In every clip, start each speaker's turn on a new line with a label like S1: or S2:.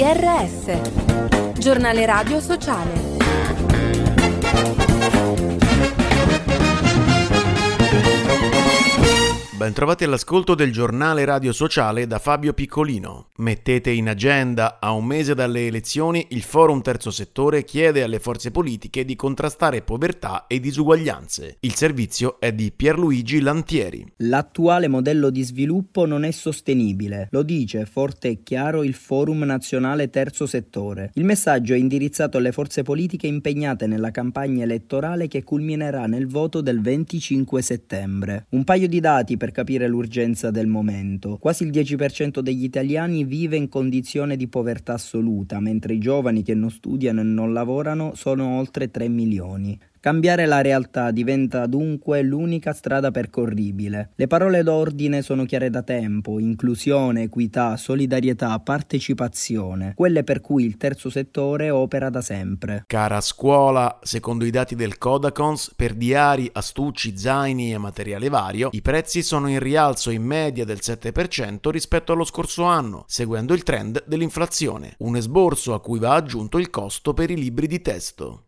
S1: GRS, Giornale Radio Sociale.
S2: Bentrovati all'ascolto del Giornale Radio Sociale da Fabio Piccolino. Mettete in agenda: a un mese dalle elezioni, il Forum Terzo Settore chiede alle forze politiche di contrastare povertà e disuguaglianze. Il servizio è di Pierluigi Lantieri.
S3: L'attuale modello di sviluppo non è sostenibile, lo dice forte e chiaro il Forum Nazionale Terzo Settore. Il messaggio è indirizzato alle forze politiche impegnate nella campagna elettorale che culminerà nel voto del 25 settembre. Un paio di dati per capire l'urgenza del momento. Quasi il 10% degli italiani vive in condizione di povertà assoluta, mentre i giovani che non studiano e non lavorano sono oltre 3 milioni. Cambiare la realtà diventa dunque l'unica strada percorribile. Le parole d'ordine sono chiare da tempo: inclusione, equità, solidarietà, partecipazione, quelle per cui il terzo settore opera da sempre.
S2: Cara scuola, secondo i dati del Codacons, per diari, astucci, zaini e materiale vario, i prezzi sono in rialzo in media del 7% rispetto allo scorso anno, seguendo il trend dell'inflazione, un esborso a cui va aggiunto il costo per i libri di testo.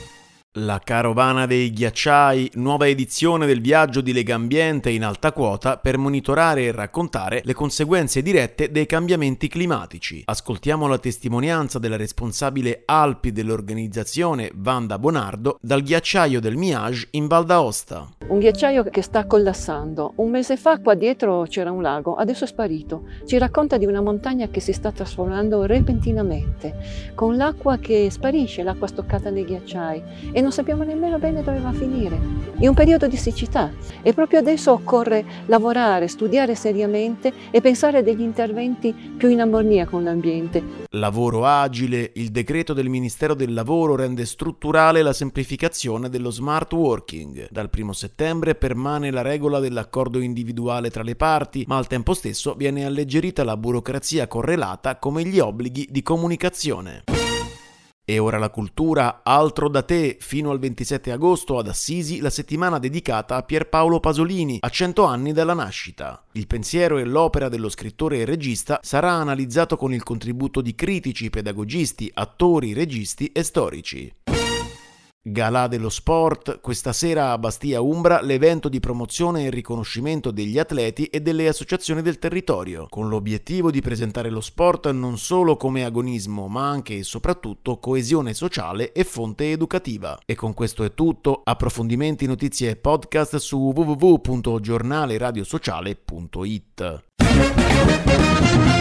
S2: La carovana dei ghiacciai, nuova edizione del viaggio di Legambiente in alta quota per monitorare e raccontare le conseguenze dirette dei cambiamenti climatici. Ascoltiamo la testimonianza della responsabile Alpi dell'organizzazione, Wanda Bonardo, dal ghiacciaio del Miage in Val d'Aosta.
S4: Un ghiacciaio che sta collassando. Un mese fa qua dietro c'era un lago, adesso è sparito. Ci racconta di una montagna che si sta trasformando repentinamente, con l'acqua che sparisce, l'acqua stoccata nei ghiacciai, e non sappiamo nemmeno bene dove va a finire. È un periodo di siccità e proprio adesso occorre lavorare, studiare seriamente e pensare a degli interventi più in armonia con l'ambiente.
S2: Lavoro agile. Il decreto del Ministero del Lavoro rende strutturale la semplificazione dello smart working. Dal 1 settembre permane la regola dell'accordo individuale tra le parti, ma al tempo stesso viene alleggerita la burocrazia correlata come gli obblighi di comunicazione. E ora la cultura, altro da te. Fino al 27 agosto ad Assisi la settimana dedicata a Pierpaolo Pasolini, a 100 anni dalla nascita. Il pensiero e l'opera dello scrittore e regista sarà analizzato con il contributo di critici, pedagogisti, attori, registi e storici. Galà dello sport. Questa sera a Bastia Umbra l'evento di promozione e riconoscimento degli atleti e delle associazioni del territorio, con l'obiettivo di presentare lo sport non solo come agonismo, ma anche e soprattutto coesione sociale e fonte educativa. E con questo è tutto. Approfondimenti, notizie e podcast su www.giornaleradiosociale.it.